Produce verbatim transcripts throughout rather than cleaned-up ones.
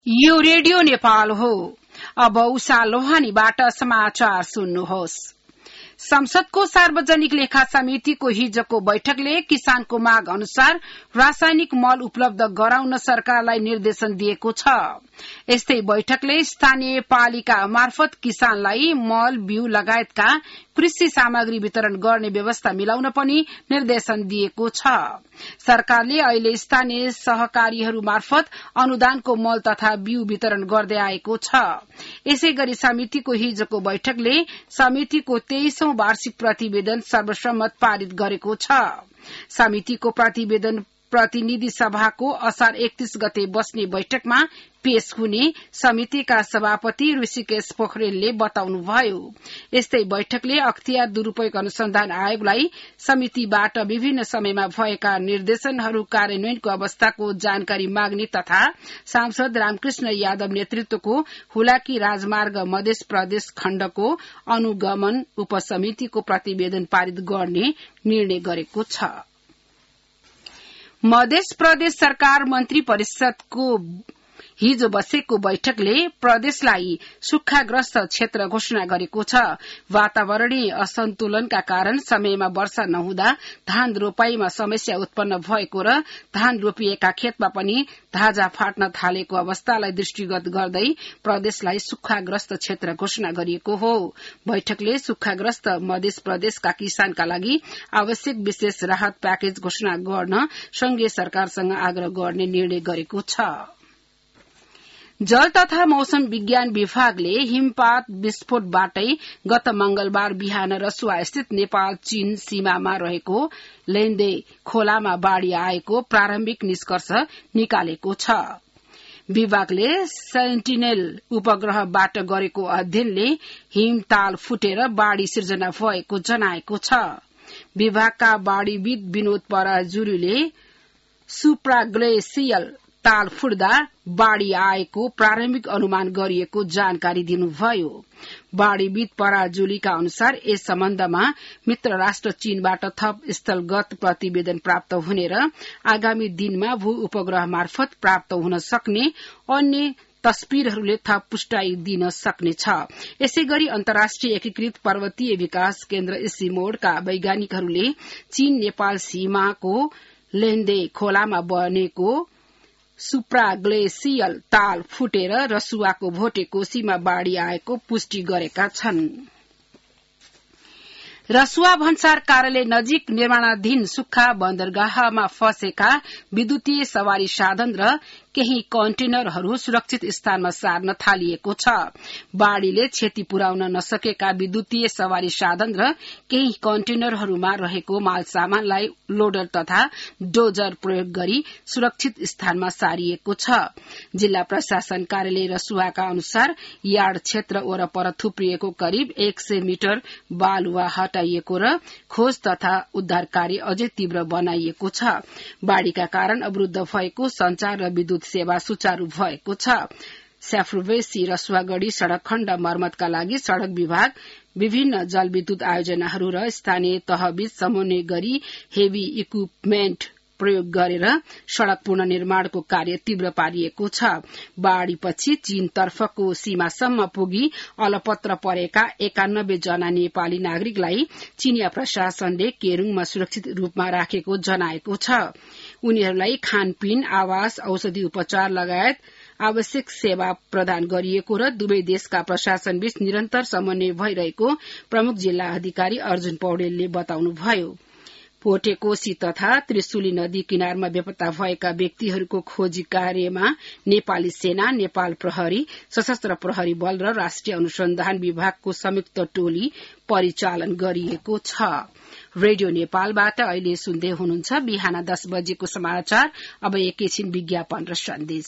यो रेडियो नेपाल हो। अब उषा लोहानीबाट समाचार सुन्नुहोस्। संसदको सार्वजनिक लेखा समितिको हिजोको बैठकले किसानको माग अनुसार रासायनिक मल उपलब्ध गराउन सरकारलाई निर्देशन दिएको छ। यस्तै बैठकले स्थानीय पालिका मार्फत किसानलाई मल बिउ लगायतका कृषि सामग्री वितरण गर्ने व्यवस्था मिलाउन पनि निर्देशन दिएको छ। सरकारले अहिले स्थानीय सहकारीहरू मार्फत अनुदानको मल तथा बिउ वितरण गर्दै आएको छ। यसैगरी समितिको हिजोको बैठकले समितिको तेइसौं वार्षिक प्रतिवेदन सर्वसम्मत पारित गरेको छ। समितिको प्रतिवेदन प्रतिनिधि सभाको असार एकतीस गते बस्ने बैठकमा पेश हुने समितिका सभापति ऋषिकेश पोखरेलले बताउनुभयो। यस्तै बैठकले अख्तियार दुरूपयोग अनुसन्धान आयोगलाई समितिबाट विभिन्न समयमा भएका निर्देशनहरू कार्यान्वयनको अवस्थाको जानकारी माग्ने तथा सांसद रामकृष्ण यादव नेतृत्वको हुलाकी राजमार्ग मध्य प्रदेश खण्डको अनुगमन उपसमितिको प्रतिवेदन पारित गर्ने निर्णय गरेको छ। मध्य प्रदेश सरकार मन्त्री परिषदको हिजो बसेको बैठकले प्रदेशलाई सुक्खाग्रस्त क्षेत्र घोषणा गरेको छ। वातावरणीय असन्तुलनका कारण समयमा वर्षा नहुँदा धान रोपाईमा समस्या उत्पन्न भएको र धान रोपिएका खेतमा पनि धाजा फाट्न थालेको अवस्थालाई दृष्टिगत गर्दै प्रदेशलाई सुक्खाग्रस्त क्षेत्र घोषणा गरिएको हो। बैठकले सुक्खाग्रस्त मध्य प्रदेशका किसानका लागि आवश्यक विशेष राहत प्याकेज घोषणा गर्न संघीय सरकारसँग आग्रह गर्ने निर्णय गरेको छ। जल तथा मौसम विज्ञान विभागले हिमपात विस्फोटबाटै गत मंगलबार बिहान रसुवा स्थित नेपाल चीन सीमामा रहेको लेन्दे खोलामा बाढ़ी आएको प्रारम्भिक निष्कर्ष निकालेको छ। विभागले सेन्टिनेल उपग्रहबाट गरेको अध्ययनले हिमताल फुटेर बाढ़ी सिर्जना भएको जनाएको छ। विभागका बाढ़ीविद विनोद पराजुलीले सुप्राग्लेसियल ताल फुट्दा बाढ़ी आएको प्रारम्भिक अनुमान गरिएको जानकारी दिनुभयो। बाढ़ीविद पराजुलीका अनुसार यस सम्बन्धमा मित्र राष्ट्र चीनबाट थप स्थलगत प्रतिवेदन प्राप्त हुने र आगामी दिनमा भू उपग्रह मार्फत प्राप्त हुन सक्ने अन्य तस्बिरहरूले थप पुष्टाइ दिन सक्नेछ। यसैगरी अन्तर्राष्ट्रिय एकीकृत पर्वतीय विकास केन्द्र इसिमोडका वैज्ञानिकहरूले चीन नेपाल सीमाको लेन्दे खोलामा बनेको सुप्राग्लेसियल ताल फुटेर रसुवाको भोटे कोशीमा बाढ़ी आएको पुष्टि गरेका छन्। रसुवा भन्सार कार्यालय नजिक निर्माणाधीन सुक्खा बन्दरगाहमा फँसेका विद्युतीय सवारी साधन र केही कन्टेनरहरू सुरक्षित स्थानमा सार्न थालिएको छ। बाढ़ीले क्षति पुर्याउन नसकेका विद्युतीय सवारी साधन र केही कन्टेनरहरूमा रहेको माल सामानलाई लोडर तथा डोजर प्रयोग गरी सुरक्षित स्थानमा सारिएको छ। जिल्ला प्रशासन कार्यालय रसुवाका अनुसार यार्ड क्षेत्र वरपर थुप्रिएको करिब एक सय मिटर बालुवा हटाइएको र खोज तथा उद्धार कार्य अझै तीव्र बनाइएको छ। बाढ़ीका कारण अवरूद्ध भएको संचार र विद्युत सेवा सुचारू भएको छ। स्याफ्रुवेसी रसुवागढ़ी सड़क खण्ड मर्मतका लागि सड़क विभाग विभिन्न जलविद्युत आयोजनाहरू र स्थानीय तहबीच समन्वय गरी हेभी इक्विपमेन्ट प्रयोग गरेर सड़क पुनर्निर्माणको कार्य तीव्र पारिएको छ। बाढ़ीपछि चीनतर्फको सीमासम्म पुगी अलपत्र परेका एकानब्बे जना नेपाली नागरिकलाई चीनिया प्रशासनले केरूङमा सुरक्षित रूपमा राखेको जनाएको छ। उनीहरूलाई खानपिन, आवास, औषधि उपचार लगायत आवश्यक सेवा प्रदान गरिएको र दुवै देशका प्रशासनबीच निरन्तर समन्वय भइरहेको प्रमुख जिल्ला अधिकारी अर्जुन पौडेलले बताउनुभयो। भोटे कोशी तथा त्रिशुली नदी किनारमा बेपत्ता भएका व्यक्तिहरूको खोजी कार्यमा नेपाली सेना, नेपाल प्रहरी, सशस्त्र प्रहरी बल र राष्ट्रिय अनुसन्धान विभागको संयुक्त टोली परिचालन गरिएको छ। रेडियो नेपालबाट अहिले सुन्दै हुनुहुन्छ बिहान दस बजेको समाचार। अब एकैछिन विज्ञापन र सन्देश।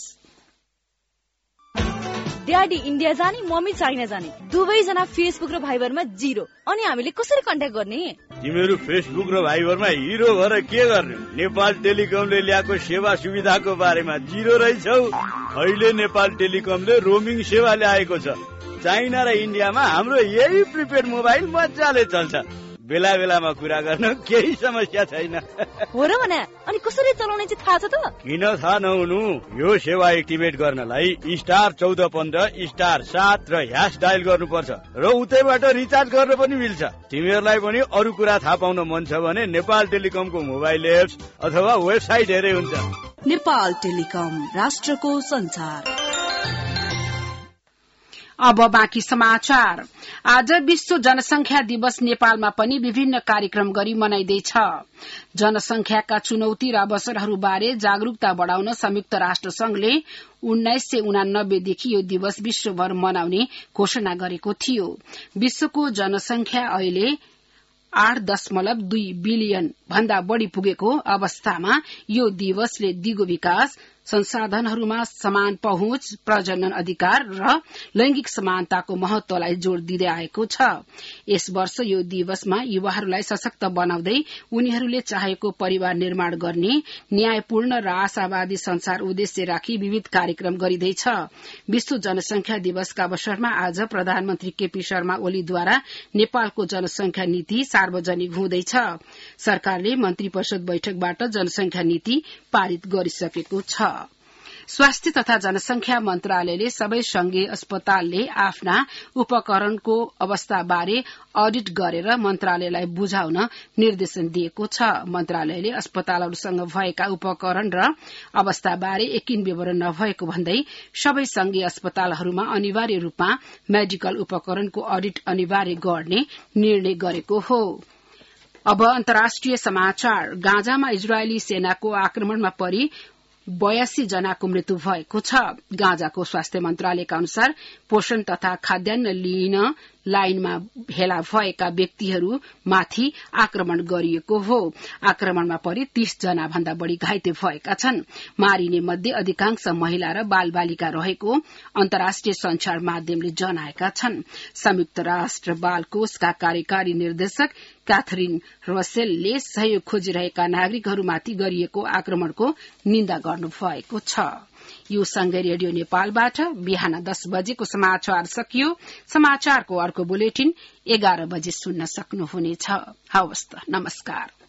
ड्याडी इन्डिया जाने, मम्मी चाइना जाने, दुवैजना फेसबुक र भाइबरमा जिरो। अनि हामीले कसरी कन्ट्याक्ट गर्ने? तिमीहरू फेसबुक र भाइबरमा हिरो भएर के गर्ने? नेपाल टेलिकमले ल्याएको सेवा सुविधाको बारेमा जिरो रहेछौ। अहिले नेपाल टेलिकमले रोमिङ सेवा ल्याएको छ। चाइना र इन्डियामा हाम्रो यही प्रिपेड मोबाइल मजाले चल्छ। बेला बेलामा कुरा गर्न केही समस्या छैन। हो र भने अनि कसरी चलाउने चाहिँ थाहा छ त? किन थाहा नहुनु? यो सेवा एक्टिभेट गर्नलाई स्टार चौध पन्ध्र स्टार सात र ह्यास डायल गर्नुपर्छ र उतैबाट रिचार्ज गर्न पनि मिल्छ। तिमीहरूलाई पनि अरू कुरा थाहा पाउन मन छ भने नेपाल टेलिकमको मोबाइल एप्स अथवा वेबसाइट हेरे हुन्छ। नेपाल टेलिकम, राष्ट्रको संचार। अब बाँकी समाचार। आज विश्व जनसंख्या दिवस नेपालमा पनि विभिन्न कार्यक्रम गरी मनाइँदैछ। जनसंख्याका चुनौती र अवसरहरूबारे जागरूकता बढ़ाउन संयुक्त राष्ट्र संघले उन्नाइस सय उनानब्बेदेखि यो दिवस विश्वभर मनाउने घोषणा गरेको थियो। विश्वको जनसंख्या अहिले आठ दशमलव दुई बिलियन भन्दा बढ़ी पुगेको अवस्थामा यो दिवसले दिगो विकास, संसाधनहरूमा समान पहुँच, प्रजनन अधिकार र लैंगिक समानताको महत्वलाई जोड़ दिँदै आएको छ। यस वर्ष यो दिवसमा युवाहरूलाई सशक्त बनाउँदै उनीहरूले चाहेको परिवार निर्माण गर्ने न्यायपूर्ण र आशावादी संसार उद्देश्य राखी विविध कार्यक्रम गरिँदैछ। विश्व जनसंख्या दिवसका अवसरमा आज प्रधानमन्त्री केपी शर्मा ओलीद्वारा नेपालको जनसंख्या नीति सार्वजनिक हुँदैछ। सरकारले मन्त्री परिषद बैठकबाट जनसंख्या नीति पारित गरिसकेको छ। स्वास्थ्य तथा जनसंख्या मन्त्रालयले सबै संघीय अस्पतालले आफ्ना उपकरणको अवस्थाबारे अडिट गरेर मन्त्रालयलाई बुझाउन निर्देशन दिएको छ। मन्त्रालयले अस्पतालहरूसँग भएका उपकरण र अवस्थाबारे एकिन विवरण नभएको भन्दै सबै संघीय अस्पतालहरूमा अनिवार्य रूपमा मेडिकल उपकरणको अडिट अनिवार्य गर्ने निर्णय गरेको हो। अब अन्तर्राष्ट्रिय समाचार। गाजामा इजरायली सेनाको आक्रमणमा परि बयासी जनाको मृत्यु भएको छ। गाजाको स्वास्थ्य मन्त्रालयका अनुसार पोषण तथा खाद्यान्न लिन लाइनमा भेला भएका व्यक्तिहरूमाथि आक्रमण गरिएको हो। आक्रमणमा परि तीस जना भन्दा बढ़ी घाइते भएका छन्। मारिने मध्ये अधिकांश महिला र बालबालिका रहेको अन्तर्राष्ट्रिय संचार माध्यमले जनाएका छन्। संयुक्त राष्ट्र बाल कोषका कार्यकारी निर्देशक क्याथरिन रसेलले सहयोग खोजिरहेका नागरिकहरूमाथि गरिएको आक्रमणको निन्दा गर्नुभएको छ। यो सँगै रेडियो नेपालबाट बिहान दस बजेको समाचार सकियो। समाचारको अर्को बुलेटिन एघार बजे सुन्न सक्नुहुनेछ। हवस् त, नमस्कार।